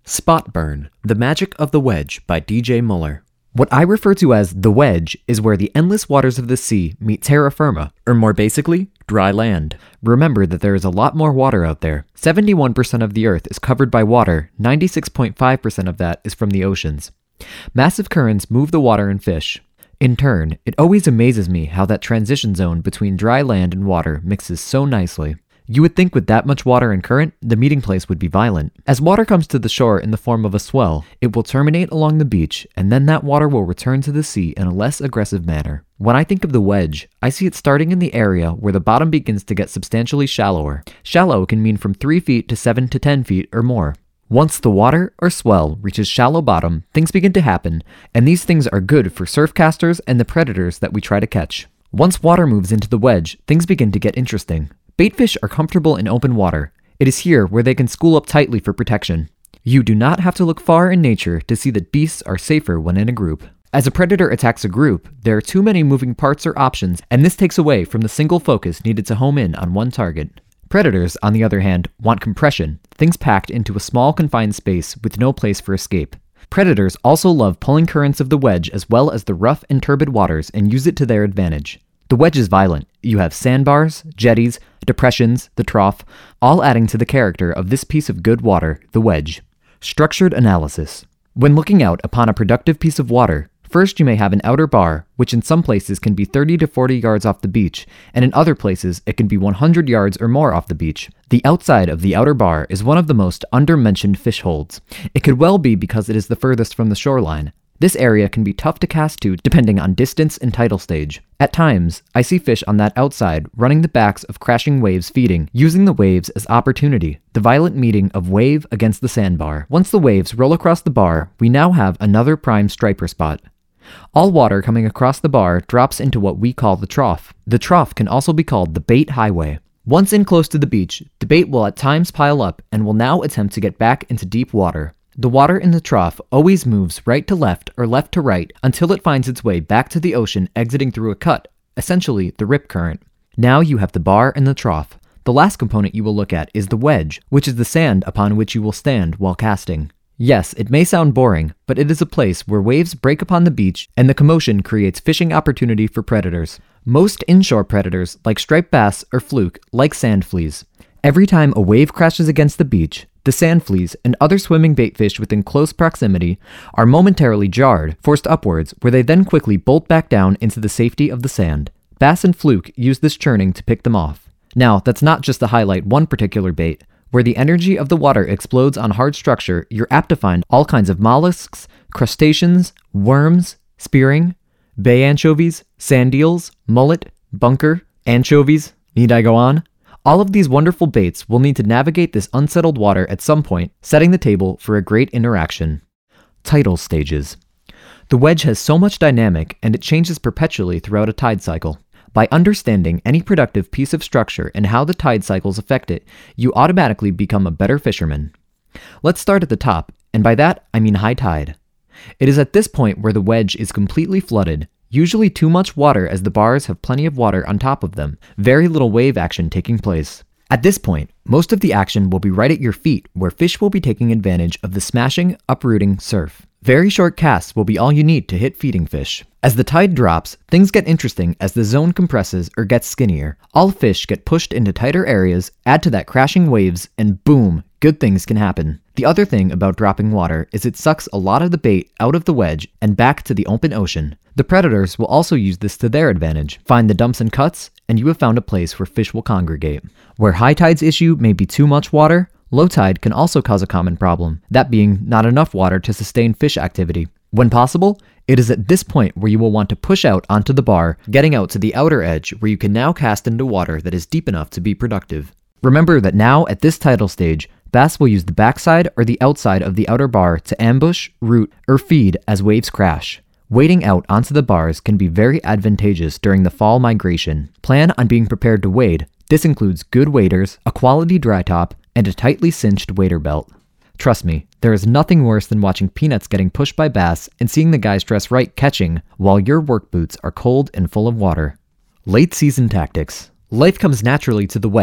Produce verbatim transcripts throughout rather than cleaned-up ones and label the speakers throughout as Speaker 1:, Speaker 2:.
Speaker 1: Spot Burn, The Magic of the Wedge by D J Muller. What I refer to as the wedge is where the endless waters of the sea meet terra firma, or more basically, dry land. Remember that there is a lot more water out there. seventy-one percent of the earth is covered by water, ninety-six point five percent of that is from the oceans. Massive currents move the water and fish. In turn, it always amazes me how that transition zone between dry land and water mixes so nicely. You would think with that much water and current, the meeting place would be violent. As water comes to the shore in the form of a swell, it will terminate along the beach, and then that water will return to the sea in a less aggressive manner. When I think of the wedge, I see it starting in the area where the bottom begins to get substantially shallower. Shallow can mean from three feet to seven to ten feet or more. Once the water or swell reaches shallow bottom, things begin to happen, and these things are good for surfcasters and the predators that we try to catch. Once water moves into the wedge, things begin to get interesting. Baitfish are comfortable in open water. It is here where they can school up tightly for protection. You do not have to look far in nature to see that beasts are safer when in a group. As a predator attacks a group, there are too many moving parts or options, and this takes away from the single focus needed to home in on one target. Predators, on the other hand, want compression, things packed into a small confined space with no place for escape. Predators also love pulling currents of the wedge as well as the rough and turbid waters and use it to their advantage. The wedge is violent. You have sandbars, jetties, depressions, the trough, all adding to the character of this piece of good water, the wedge. Structured analysis. When looking out upon a productive piece of water, first you may have an outer bar, which in some places can be thirty to forty yards off the beach, and in other places it can be one hundred yards or more off the beach. The outside of the outer bar is one of the most under-mentioned fish holds. It could well be because it is the furthest from the shoreline. This area can be tough to cast to depending on distance and tidal stage. At times, I see fish on that outside running the backs of crashing waves feeding, using the waves as opportunity, the violent meeting of wave against the sandbar. Once the waves roll across the bar, we now have another prime striper spot. All water coming across the bar drops into what we call the trough. The trough can also be called the bait highway. Once in close to the beach, the bait will at times pile up and will now attempt to get back into deep water. The water in the trough always moves right to left or left to right until it finds its way back to the ocean exiting through a cut, essentially the rip current. Now you have the bar and the trough. The last component you will look at is the wedge, which is the sand upon which you will stand while casting. Yes, it may sound boring, but it is a place where waves break upon the beach and the commotion creates fishing opportunity for predators. Most inshore predators, like striped bass or fluke, like sand fleas. Every time a wave crashes against the beach, the sand fleas and other swimming baitfish within close proximity are momentarily jarred, forced upwards, where they then quickly bolt back down into the safety of the sand. Bass and fluke use this churning to pick them off. Now, that's not just to highlight one particular bait. Where the energy of the water explodes on hard structure, you're apt to find all kinds of mollusks, crustaceans, worms, spearing, bay anchovies, sand eels, mullet, bunker, anchovies. Need I go on? All of these wonderful baits will need to navigate this unsettled water at some point, setting the table for a great interaction. Tidal stages. The wedge has so much dynamic and it changes perpetually throughout a tide cycle. By understanding any productive piece of structure and how the tide cycles affect it, you automatically become a better fisherman. Let's start at the top, and by that I mean high tide. It is at this point where the wedge is completely flooded. Usually too much water as the bars have plenty of water on top of them, very little wave action taking place. At this point, most of the action will be right at your feet where fish will be taking advantage of the smashing, uprooting surf. Very short casts will be all you need to hit feeding fish. As the tide drops, things get interesting as the zone compresses or gets skinnier. All fish get pushed into tighter areas, add to that crashing waves, and boom, good things can happen. The other thing about dropping water is it sucks a lot of the bait out of the wedge and back to the open ocean. The predators will also use this to their advantage. Find the dumps and cuts, and you have found a place where fish will congregate. Where high tide's issue may be too much water, low tide can also cause a common problem, that being not enough water to sustain fish activity. When possible, it is at this point where you will want to push out onto the bar, getting out to the outer edge where you can now cast into water that is deep enough to be productive. Remember that now at this tidal stage, bass will use the backside or the outside of the outer bar to ambush, root, or feed as waves crash. Wading out onto the bars can be very advantageous during the fall migration. Plan on being prepared to wade. This includes good waders, a quality dry top, and a tightly cinched wader belt. Trust me, there is nothing worse than watching peanuts getting pushed by bass and seeing the guys dressed right catching while your work boots are cold and full of water. Late season tactics. Life comes naturally to the wedge.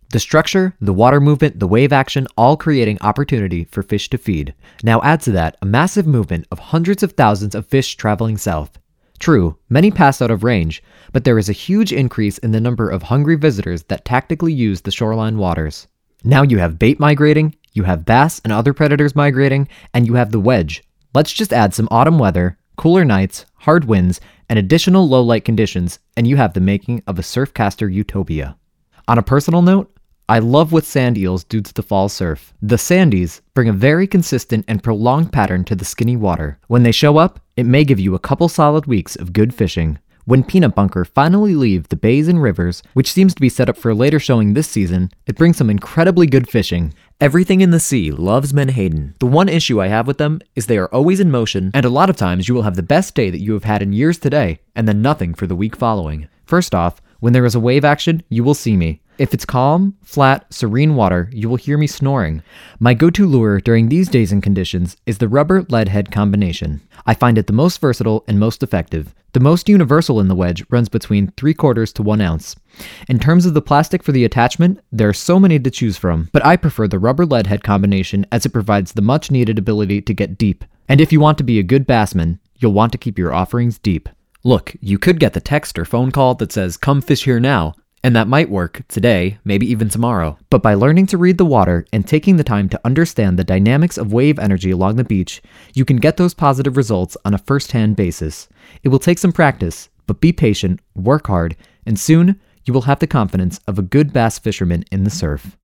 Speaker 1: The structure, the water movement, the wave action, all creating opportunity for fish to feed. Now add to that a massive movement of hundreds of thousands of fish traveling south. True, many pass out of range, but there is a huge increase in the number of hungry visitors that tactically use the shoreline waters. Now you have bait migrating, you have bass and other predators migrating, and you have the wedge. Let's just add some autumn weather, cooler nights, hard winds, and additional low light conditions, and you have the making of a surfcaster utopia. On a personal note, I love with sand eels due to the fall surf. The sandies bring a very consistent and prolonged pattern to the skinny water. When they show up, it may give you a couple solid weeks of good fishing. When peanut bunker finally leave the bays and rivers, which seems to be set up for a later showing this season, it brings some incredibly good fishing. Everything in the sea loves menhaden. The one issue I have with them is they are always in motion, and a lot of times you will have the best day that you have had in years today, and then nothing for the week following. First off, when there is a wave action, you will see me. If it's calm, flat, serene water, you will hear me snoring. My go-to lure during these days and conditions is the rubber lead head combination. I find it the most versatile and most effective. The most universal in the wedge runs between three quarters to one ounce. In terms of the plastic for the attachment, there are so many to choose from, but I prefer the rubber lead head combination as it provides the much needed ability to get deep. And if you want to be a good bassman, you'll want to keep your offerings deep. Look, you could get the text or phone call that says, "Come fish here now," and that might work today, maybe even tomorrow. But by learning to read the water and taking the time to understand the dynamics of wave energy along the beach, you can get those positive results on a first-hand basis. It will take some practice, but be patient, work hard, and soon you will have the confidence of a good bass fisherman in the surf.